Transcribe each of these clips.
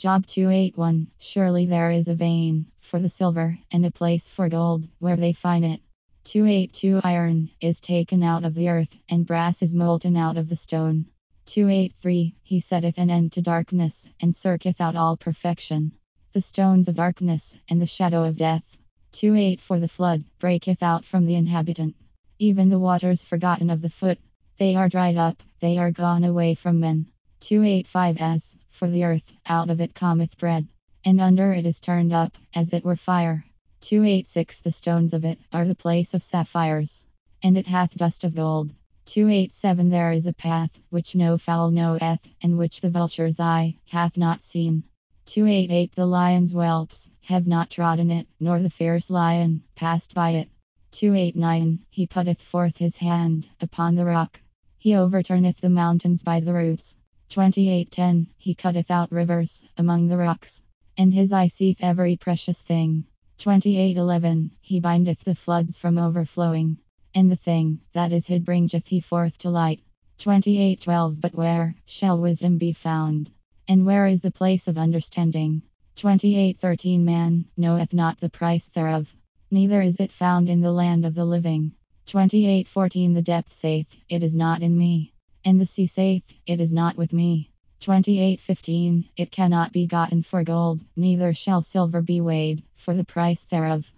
Job 281. Surely there is a vein for the silver, and a place for gold, where they find it. 282. Iron is taken out of the earth, and brass is molten out of the stone. 283. He setteth an end to darkness, and searcheth out all perfection. The stones of darkness, and the shadow of death. 284. The flood breaketh out from the inhabitant, even the waters forgotten of the foot. They are dried up, they are gone away from men. 285. As for the earth, out of it cometh bread, and under it is turned up, as it were fire. 286. The stones of it are the place of sapphires, and it hath dust of gold. 287. There is a path which no fowl knoweth, and which the vulture's eye hath not seen. 288. The lion's whelps have not trodden it, nor the fierce lion passed by it. 289. He putteth forth his hand upon the rock, he overturneth the mountains by the roots. 28:10. He cutteth out rivers among the rocks, and his eye seeth every precious thing. 28:11. He bindeth the floods from overflowing, and the thing that is hid bringeth he forth to light. 28:12. But where shall wisdom be found? And where is the place of understanding? 28:13. Man knoweth not the price thereof, neither is it found in the land of the living. 28:14. The depth saith, it is not in me, and the sea saith, it is not with me. 28:15. It cannot be gotten for gold, neither shall silver be weighed for the price thereof.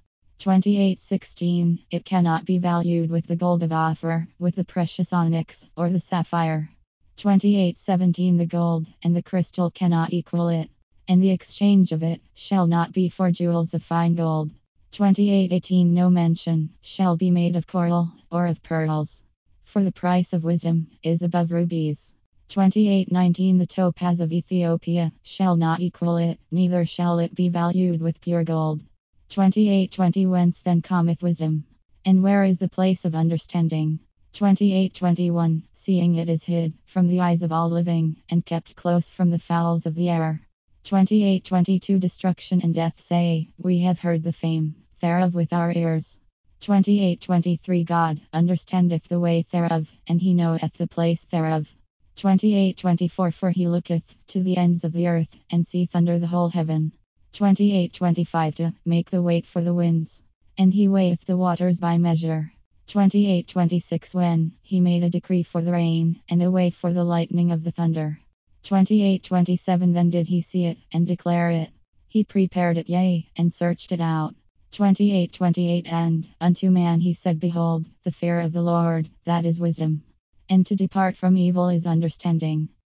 28:16. It cannot be valued with the gold of Ophir, with the precious onyx, or the sapphire. 28:17. The gold and the crystal cannot equal it, and the exchange of it shall not be for jewels of fine gold. 28:18. No mention shall be made of coral or of pearls, for the price of wisdom is above rubies. 28:19. The topaz of Ethiopia shall not equal it, neither shall it be valued with pure gold. 28:20. Whence then cometh wisdom? And where is the place of understanding? 28:21. Seeing it is hid from the eyes of all living, and kept close from the fowls of the air. 28:22. Destruction and death say, we have heard the fame thereof with our ears. 28:23. God understandeth the way thereof, and he knoweth the place thereof. 28:24. For he looketh to the ends of the earth, and seeth under the whole heaven. 28:25. To make the weight for the winds, and he weigheth the waters by measure. 28:26. When he made a decree for the rain, and a way for the lightning of the thunder. 28:27. Then did he see it, and declare it. He prepared it, yea, and searched it out. 28:28. And unto man he said, behold, the fear of the Lord, that is wisdom, and to depart from evil is understanding.